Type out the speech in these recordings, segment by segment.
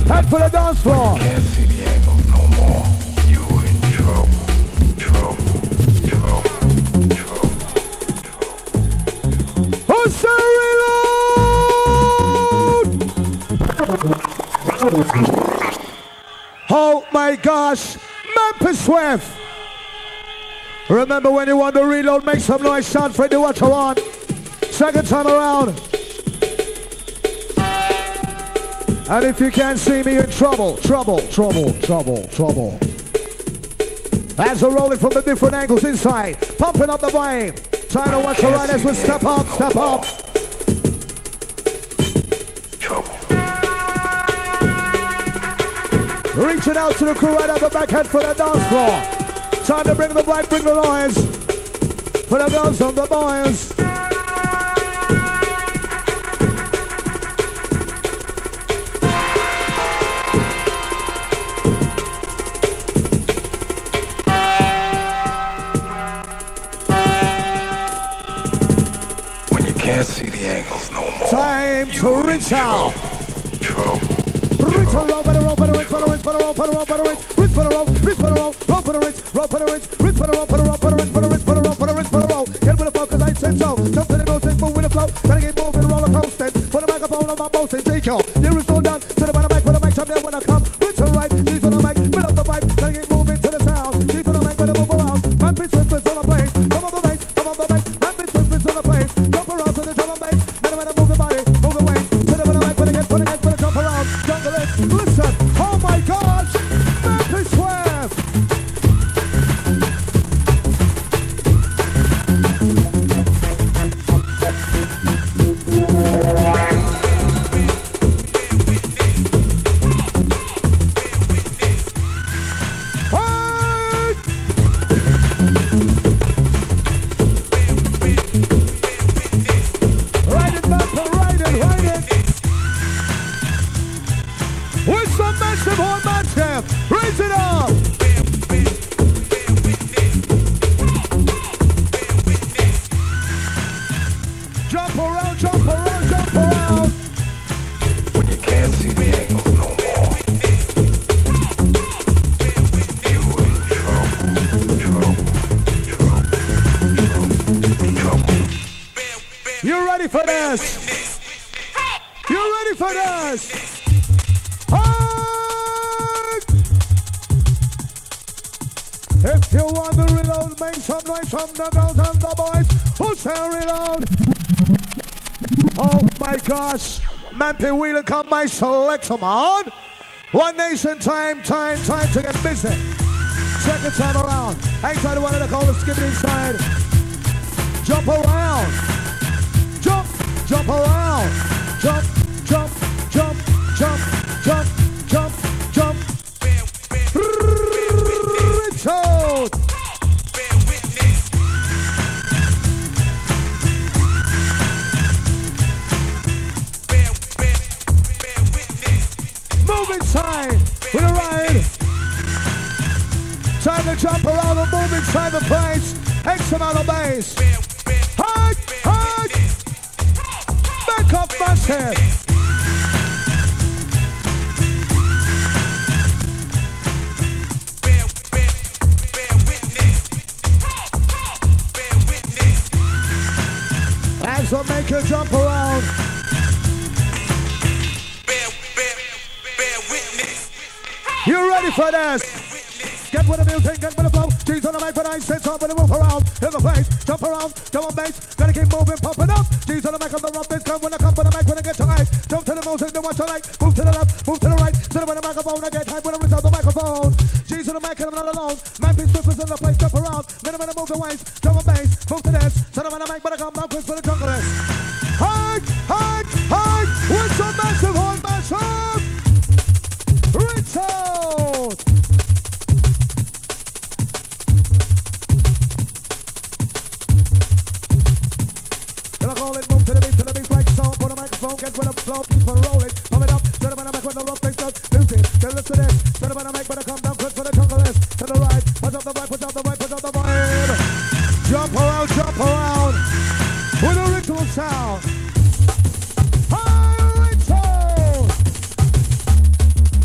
Head for the dance floor. Can't see the angles no more. You in trouble. Who's the reload? Oh my gosh, Memphis Swift. Remember when you want to reload, make some noise, shout Freddy what you want. Second time around. And if you can't see me, in trouble. As we're rolling from the different angles inside, pumping up the volume. Trying to watch the right as we step up. Reaching out to the crew right at the back, head for the dance floor. Time to bring the vibe, bring the noise. For the girls and the boys. When you can't see the angles no more. Time to reach out. Reach for the rope, for the rope, for the rope, for the rope, for the rope, for the rope, for the rope, reach for the rope, reach for the rope, rope for the reach, rope for the reach, reach for the rope, for the rope, for the reach, for the reach, for the rope, for the reach, for the rope. Get with the flow, cause I said so. Jump to the motion, move with the flow. Gotta get moving, roller coaster. Put the microphone on my motion, take y'all. There is no down to the bottom mic, put the mic up there when I come. Reach to the right, G for the mic, fill up the pipe. Gotta get moving to the sound. G for the mic, when I move around. My pitch is on the place. Come on the bass, come on the bass. My pitch is on the place. Jump around to the drum and bass. Then when I move the body, move the weight. To the bottom mic, when I get, jump around. Jungle it, listen. Oh my gosh, Memphis Swift. Ride it, Memphis, ride it. With some massive horn massive. Raise it up. Jump around, jump around, jump around. When you can't see the angles no more. You in trouble. You ready for this? You ready for this? If you want to reload, make some noise from the girls and the boys. Who's saying reload? Oh my gosh. Memphis Wheeler, come my select them on. One Nation time to get busy. Second time around. I ain't trying to want to call the skip inside. Jump around. Jump around. Jump. Richard. Move inside with a ride. Time to jump around and move inside the place. X amount of bass. Hard. Back up massive. As I make a jump around. You ready for this? Get with the music, get with the flow. G's on the mic, but I sit up and move around in the place. Jump around, jump on bass. Gotta keep moving, pumping up. G's on the mic, on the rough bass. Come when I come, but the mic when I get to high. Jump to the music, then watch the light. Move to the left, move to the right. Sit up on the microphone, I get high when I reach out the microphone. G's on the mic, and I'm not alone. Memphis Swift is in the place, jump around. Then I'm gonna move the waist. Jump on bass, move to this. Sit up on the mic, but I come down quick for the jungle is. Hard. With some massive horn massive. Richard. Call it, move to the beat, like sound. Put a microphone, get with the flow, people roll it. Pump it up, set up on the mic with the rough things up. Music, then listen to this. Set up on the mic, but I come down quick for the jungle is. To the right, push up the right, push up the right, push up the right. Jump around. With a ritual sound. Hi, Ritual!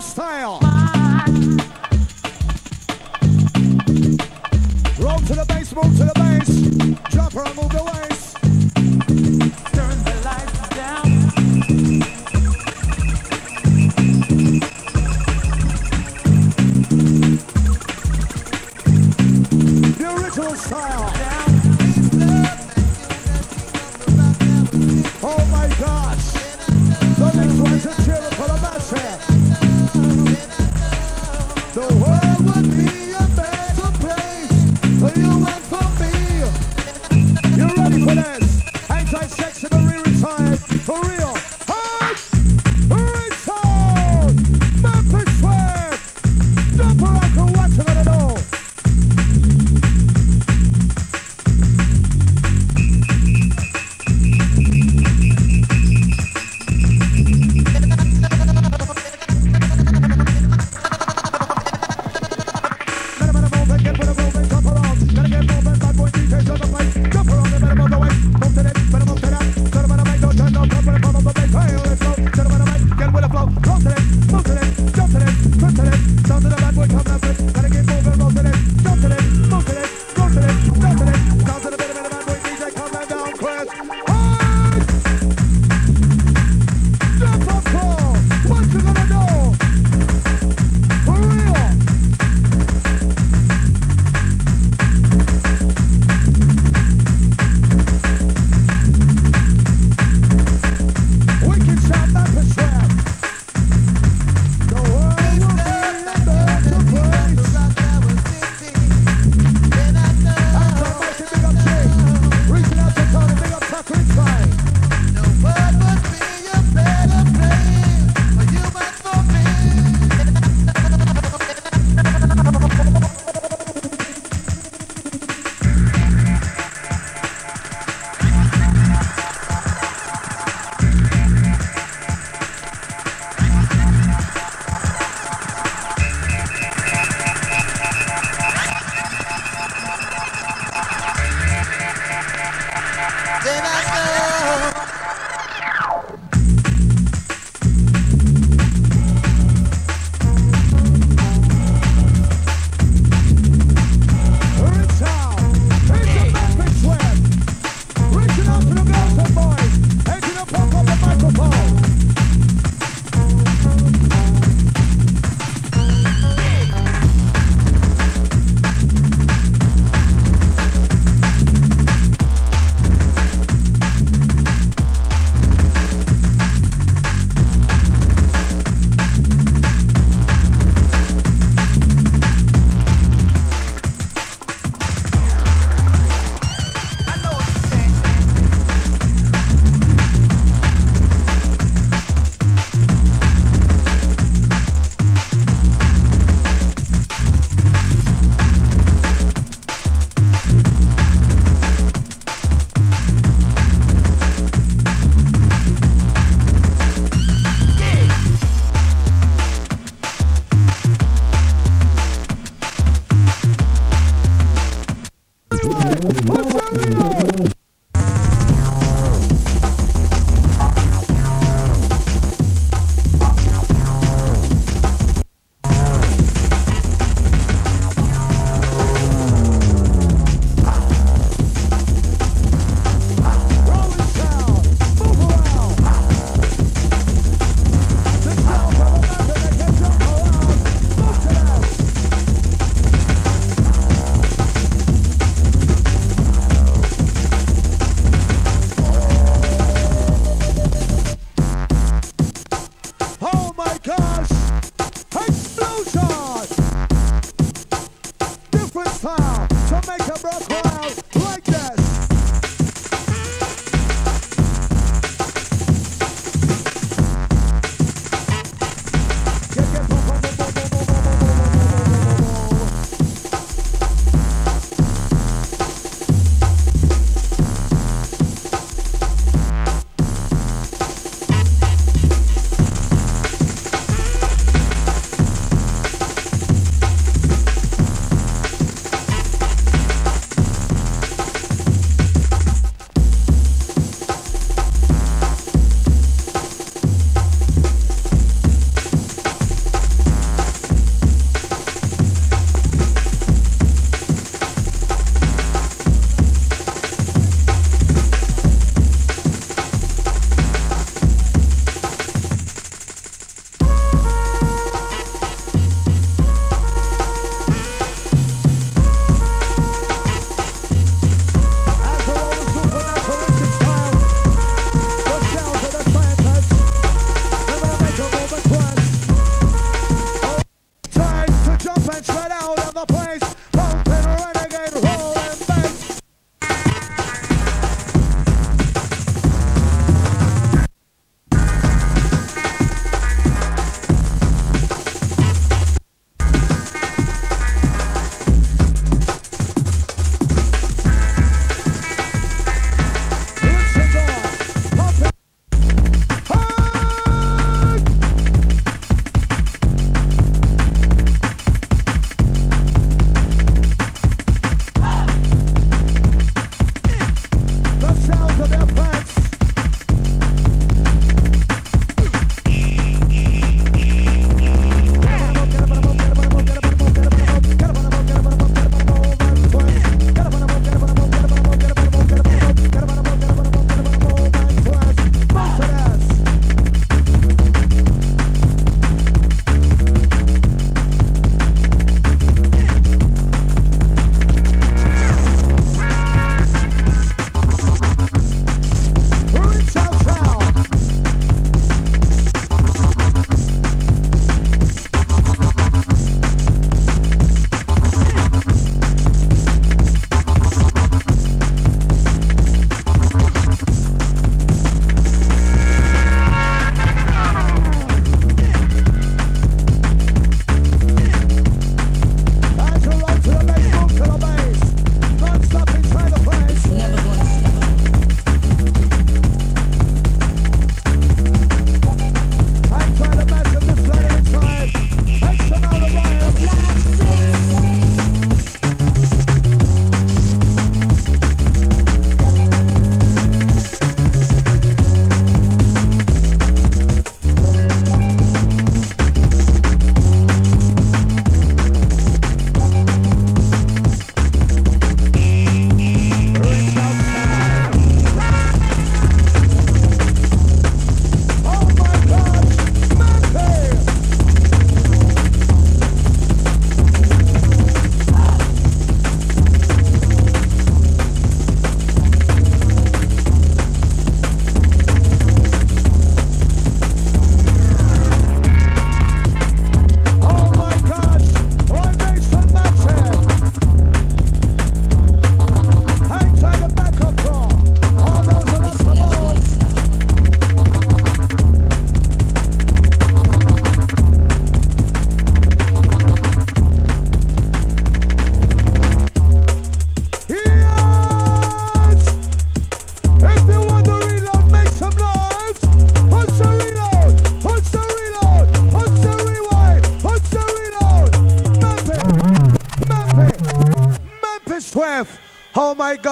Road style. Roll to the bass, move to the bass. Drop her and move the waist. Turn the lights down. The original style. Oh my gosh. The next one's a cheer for the massive. The world would be a better place for you and for me. You ready for this? Anti-sexual retired for real. Hey! Retired! Memphis Square! Jump around and watch it at all.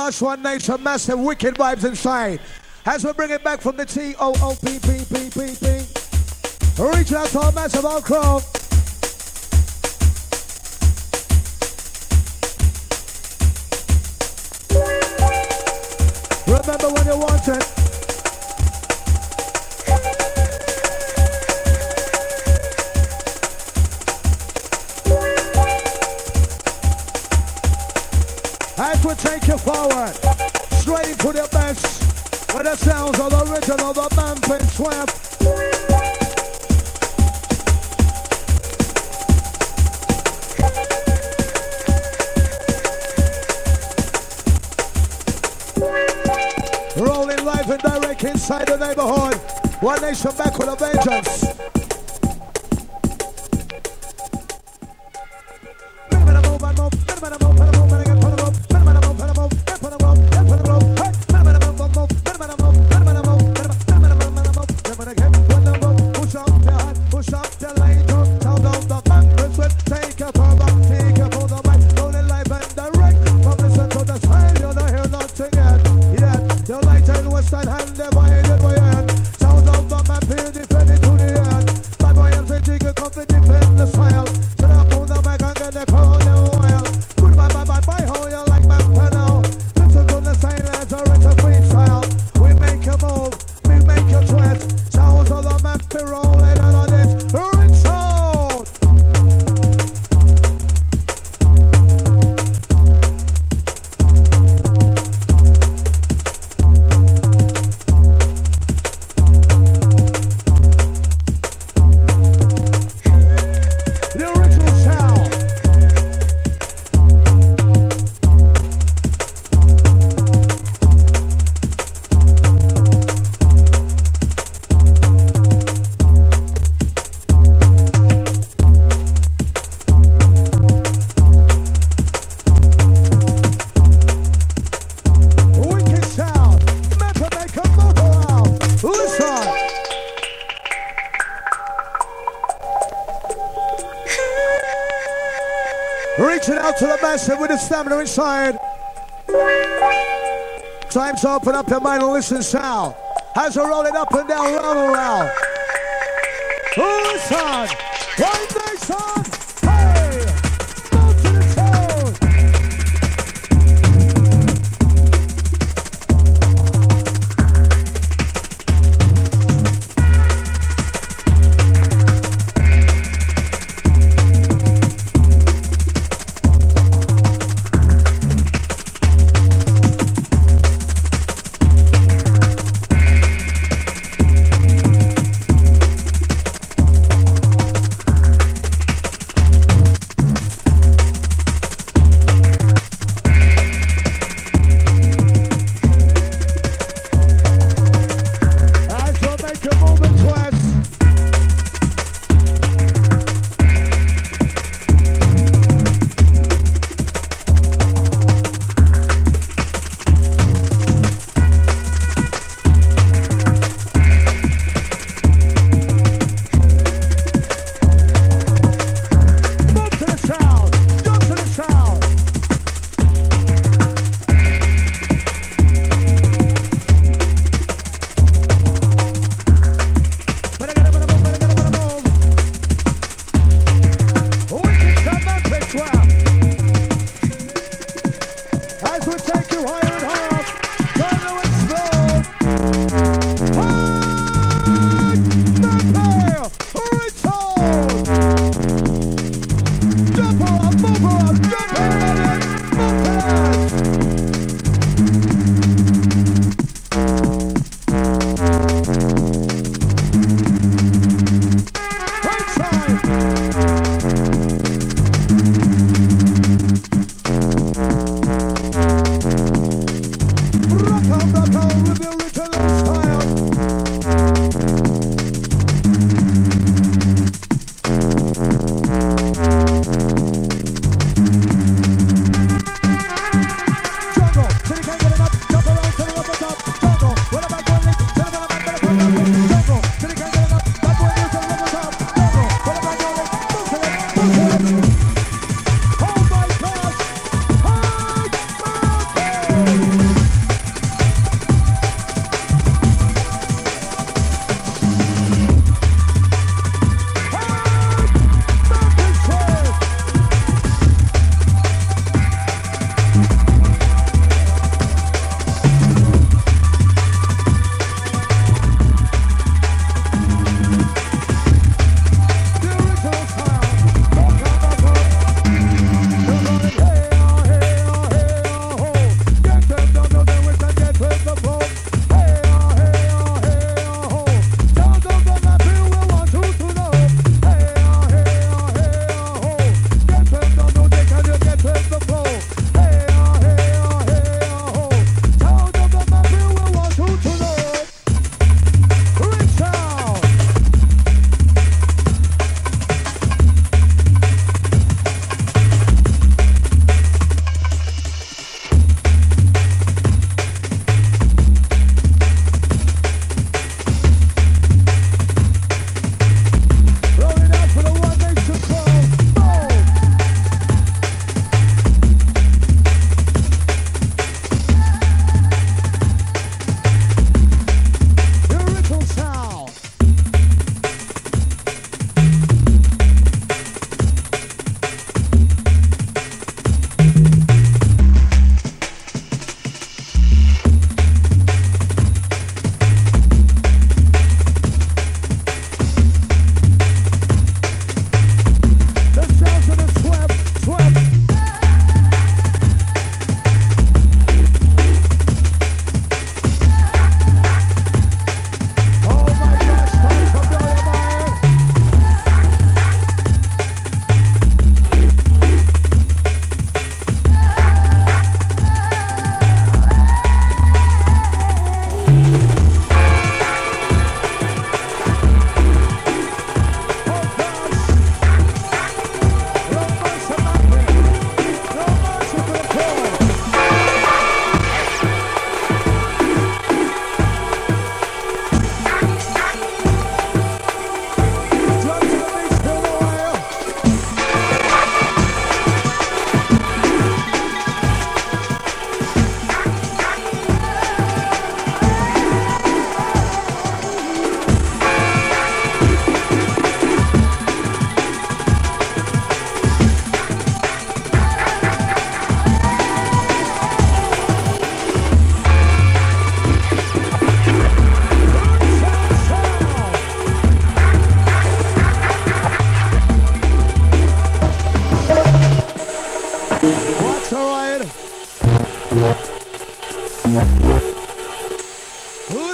much One Nation, massive wicked vibes inside. As we bring it back from the T-O-O-P-P-P-P-P. Reach out to our massive old crowd. Remember when you want it. As we take you forward, straight into the best, with the sounds of the original, the Manpin Swamp. Rolling live and direct inside the neighborhood. One Nation back with a vengeance. With the stamina inside. Time to open up your mind and listen sound. As we roll it up and down, round and round. Listen, One Nation, hey, move to the tune.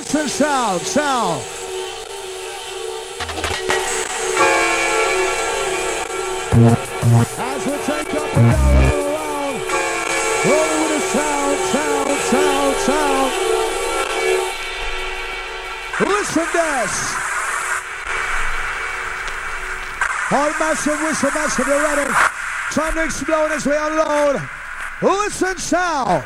Listen, sound. As we take up and down and around, rolling with the sound. Listen this. All massive, whistle massive, you ready? Time to explode as we unload. Listen, sound.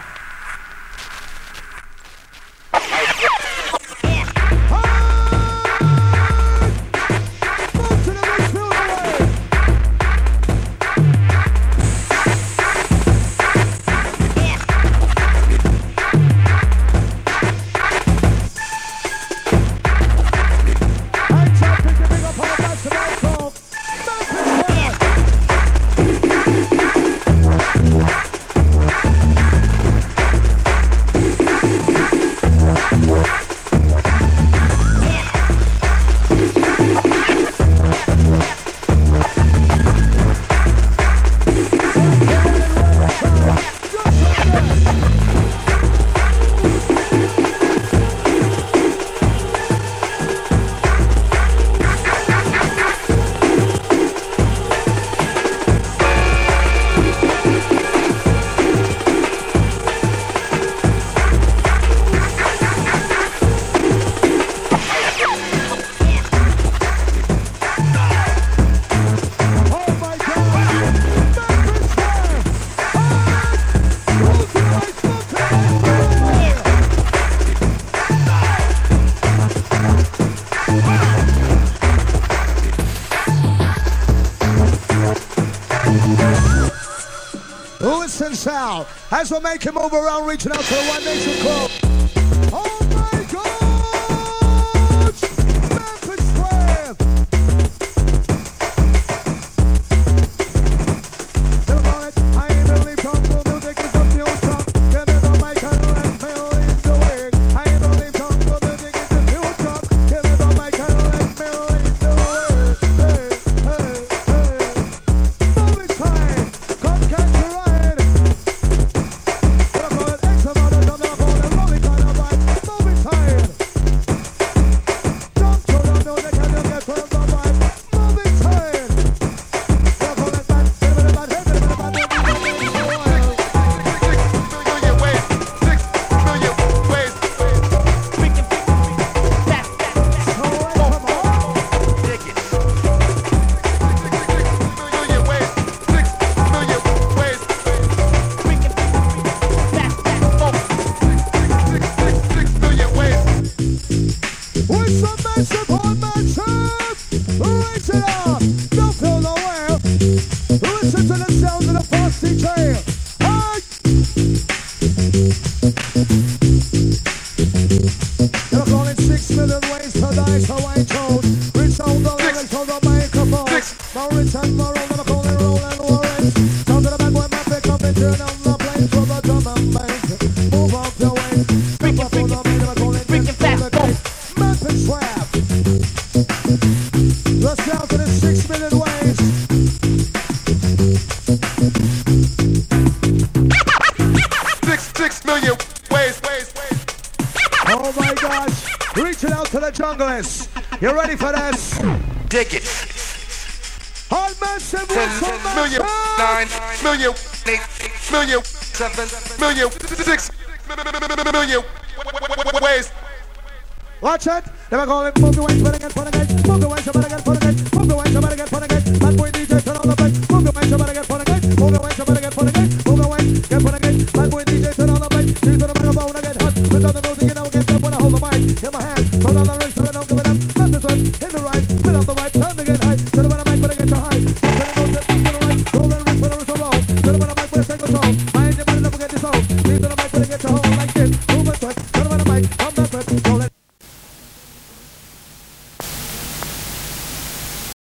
Sound as we make him move around, reaching out to the One Nation Club. Oh my God! Memphis Square! I ain't believe Congo music is a new song. Give me the mic and let me lead the way. I ain't believe Congo music is a new song. Give me the mic and let me lead the way. Hey. Move it time. Come catch a ride. You ready for this? Dig it. All massive 10 million, 9 million, 8 million, 7 million, 6 million ways. Watch it. Never call it. Move the waist, better get put again. Move the waist, you better get put again. Move the waist, you better get put again. That boy DJ turn on the bass. Move the waist, you better get put again. Move the waist, you better